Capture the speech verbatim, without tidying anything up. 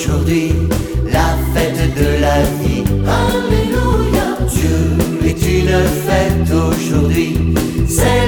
aujourd'hui la fête de la vie. Alléluia. Dieu est une fête aujourd'hui. C'est